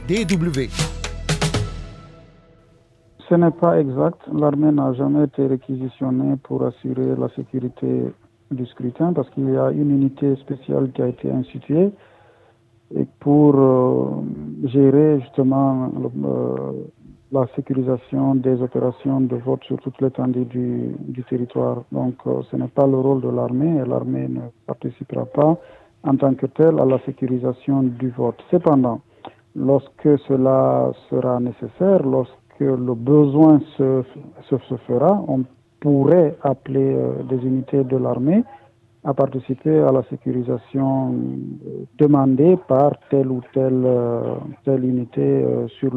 DW. Ce n'est pas exact. L'armée n'a jamais été réquisitionnée pour assurer la sécurité du scrutin parce qu'il y a une unité spéciale qui a été instituée et pour gérer justement la sécurisation des opérations de vote sur toute l'étendue du territoire. Donc ce n'est pas le rôle de l'armée et l'armée ne participera pas en tant que telle à la sécurisation du vote. Cependant, lorsque cela sera nécessaire, lorsque le besoin se fera, on pourrait appeler des unités de l'armée à participer à la sécurisation demandée par telle ou telle unité sur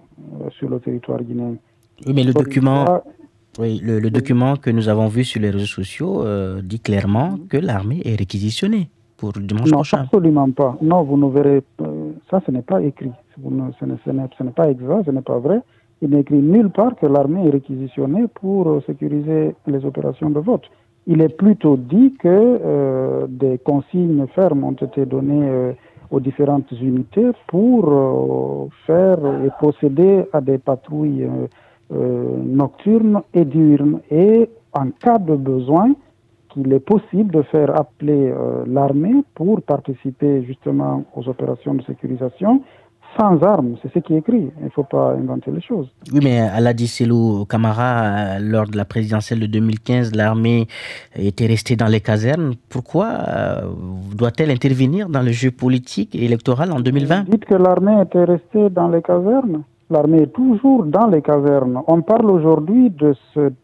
le territoire guinéen. Oui, mais le document, le document que nous avons vu sur les réseaux sociaux dit clairement que l'armée est réquisitionnée pour dimanche prochain. Non, absolument pas. Non, vous ne verrez ça, ce n'est pas écrit. Ce n'est pas exact, ce n'est pas vrai. Il n'est écrit nulle part que l'armée est réquisitionnée pour sécuriser les opérations de vote. Il est plutôt dit que des consignes fermes ont été données aux différentes unités pour faire et procéder à des patrouilles nocturnes et diurnes. Et en cas de besoin, qu'il est possible de faire appeler l'armée pour participer justement aux opérations de sécurisation sans armes, c'est ce qui est écrit. Il ne faut pas inventer les choses. Oui, mais Aladi Selou Camara, lors de la présidentielle de 2015, l'armée était restée dans les casernes. Pourquoi doit-elle intervenir dans le jeu politique et électoral en 2020 Vous dites que l'armée était restée dans les casernes. L'armée est toujours dans les casernes. On parle aujourd'hui de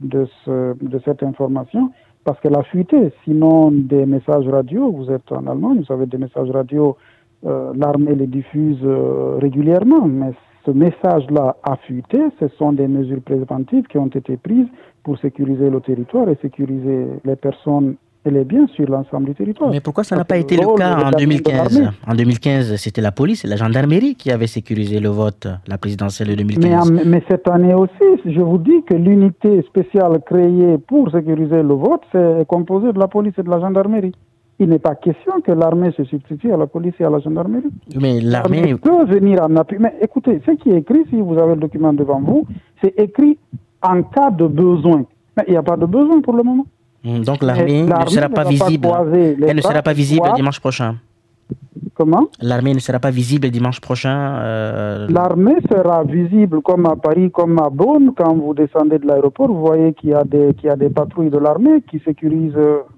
cette information parce qu'elle a fuité. Sinon, des messages radio, vous êtes en Allemagne, vous savez, des messages radio, l'armée les diffuse régulièrement, mais ce message-là a fuité. Ce sont des mesures préventives qui ont été prises pour sécuriser le territoire et sécuriser les personnes et les biens sur l'ensemble du territoire. Mais pourquoi ça n'a pas été le cas en 2015 ? En 2015, c'était la police et la gendarmerie qui avaient sécurisé le vote, la présidentielle de 2015. Mais cette année aussi, je vous dis que l'unité spéciale créée pour sécuriser le vote, c'est composée de la police et de la gendarmerie. Il n'est pas question que l'armée se substitue à la police et à la gendarmerie. Mais l'armée peut venir en appui. Mais écoutez, ce qui est écrit, si vous avez le document devant vous, c'est écrit en cas de besoin. Mais il n'y a pas de besoin pour le moment. Donc l'armée ne sera pas visible. Elle ne sera pas visible dimanche prochain. Comment ? L'armée ne sera pas visible dimanche prochain. L'armée sera visible comme à Paris, comme à Bonn. Quand vous descendez de l'aéroport, vous voyez qu'il y a des patrouilles de l'armée qui sécurisent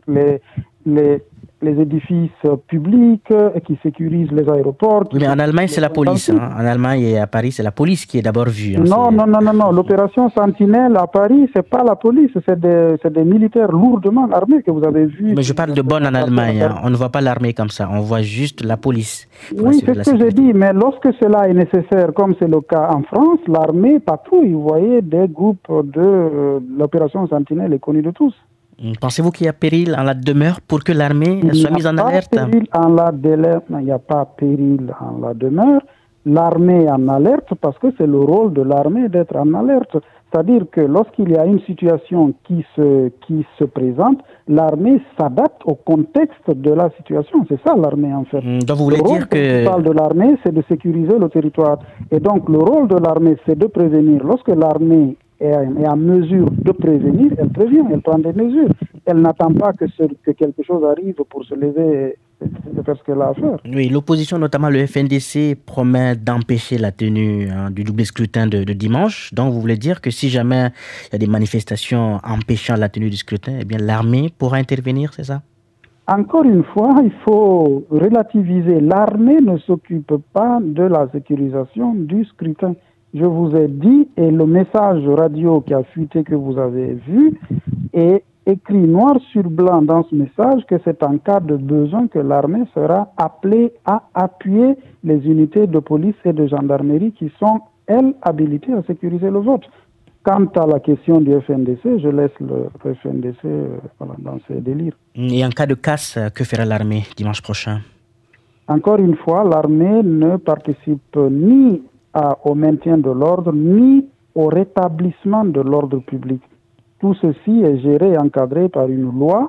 les édifices publics, qui sécurisent les aéroports. Oui, mais en Allemagne, c'est la police. En Allemagne et à Paris, c'est la police qui est d'abord vue. Non. L'opération Sentinelle à Paris, c'est pas la police, c'est des militaires lourdement armés que vous avez vus. Mais je parle de Bonn en Allemagne. On ne voit pas l'armée comme ça. On voit juste la police. Oui, c'est ce que j'ai dit. Mais lorsque cela est nécessaire, comme c'est le cas en France, l'armée patrouille. Vous voyez, des groupes de l'opération Sentinelle est connue de tous. Pensez-vous qu'il y a péril en la demeure pour que l'armée soit mise en alerte ? Il n'y a pas péril en la demeure. L'armée est en alerte parce que c'est le rôle de l'armée d'être en alerte. C'est-à-dire que lorsqu'il y a une situation qui se présente, l'armée s'adapte au contexte de la situation. C'est ça l'armée en fait. Donc vous voulez dire que... Le rôle de l'armée, c'est de sécuriser le territoire. Et donc le rôle de l'armée, c'est de prévenir. Lorsque l'armée est en mesure de prévenir, elle prévient, elle prend des mesures. Elle n'attend pas que quelque chose arrive pour se lever et faire ce qu'elle a à faire. Oui, l'opposition, notamment le FNDC, promet d'empêcher la tenue du double scrutin de dimanche. Donc vous voulez dire que si jamais il y a des manifestations empêchant la tenue du scrutin, eh bien l'armée pourra intervenir, c'est ça ? Encore une fois, il faut relativiser. L'armée ne s'occupe pas de la sécurisation du scrutin. Je vous ai dit, et le message radio qui a fuité que vous avez vu est écrit noir sur blanc dans ce message que c'est en cas de besoin que l'armée sera appelée à appuyer les unités de police et de gendarmerie qui sont, elles, habilitées à sécuriser le vote. Quant à la question du FNDC, je laisse le FNDC dans ses délires. Et en cas de casse, que fera l'armée dimanche prochain ? Encore une fois, l'armée ne participe ni au maintien de l'ordre, ni au rétablissement de l'ordre public. Tout ceci est géré et encadré par une loi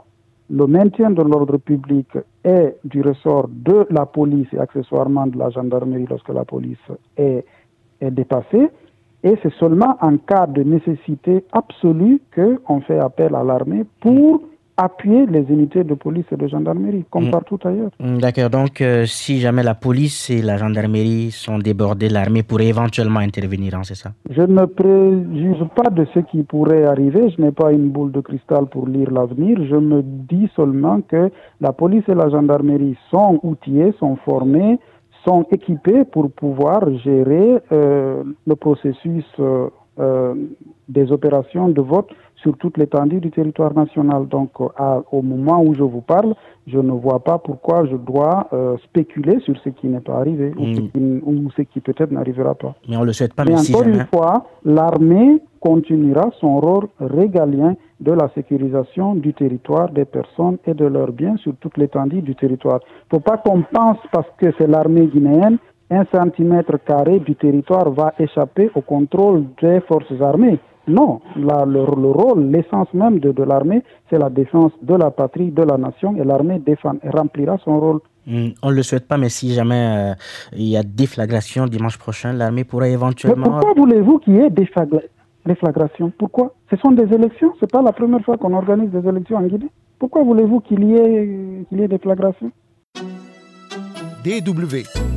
le maintien de l'ordre public est du ressort de la police et accessoirement de la gendarmerie lorsque la police est dépassée. Et c'est seulement en cas de nécessité absolue qu'on fait appel à l'armée pour appuyer les unités de police et de gendarmerie, comme partout ailleurs. D'accord, donc si jamais la police et la gendarmerie sont débordées, l'armée pourrait éventuellement intervenir, c'est ça? Je ne préjuge pas de ce qui pourrait arriver, je n'ai pas une boule de cristal pour lire l'avenir, je me dis seulement que la police et la gendarmerie sont outillés, sont formés, sont équipés pour pouvoir gérer le processus des opérations de vote sur toute l'étendue du territoire national. Donc, au moment où je vous parle, je ne vois pas pourquoi je dois spéculer sur ce qui n'est pas arrivé ou ce qui peut-être n'arrivera pas. Mais on ne le souhaite pas. Mais encore une fois, l'armée continuera son rôle régalien de la sécurisation du territoire, des personnes et de leurs biens sur toute l'étendue du territoire. Il ne faut pas qu'on pense parce que c'est l'armée guinéenne, 1 centimètre carré du territoire va échapper au contrôle des forces armées. Non, le rôle, l'essence même de l'armée, c'est la défense de la patrie, de la nation, et l'armée remplira son rôle. On ne le souhaite pas, mais si jamais il y a déflagration dimanche prochain, l'armée pourrait éventuellement... Mais pourquoi voulez-vous qu'il y ait déflagration? Pourquoi? Ce sont des élections, ce n'est pas la première fois qu'on organise des élections en Guinée. Pourquoi voulez-vous qu'il y ait déflagration? DW